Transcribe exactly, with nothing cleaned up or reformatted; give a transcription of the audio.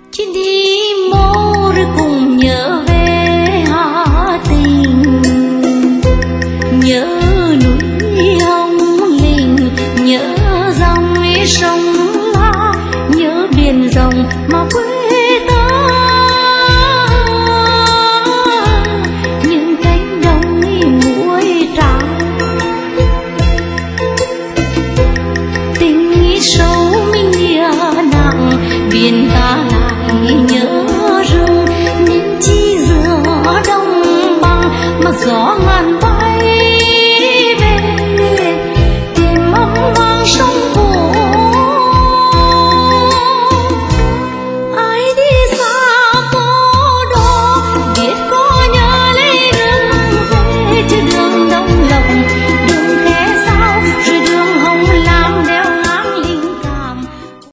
Chuyến đi mô rồi cùng nhớ về Hà Tĩnh, nhớ núi Hồng Lĩnh, nhớ dòng sông La, nhớ biển rộng mà quê ta. Những cánh đồng muối trắng, tình sâu mình nhớ nặng, biển ta lại nhớ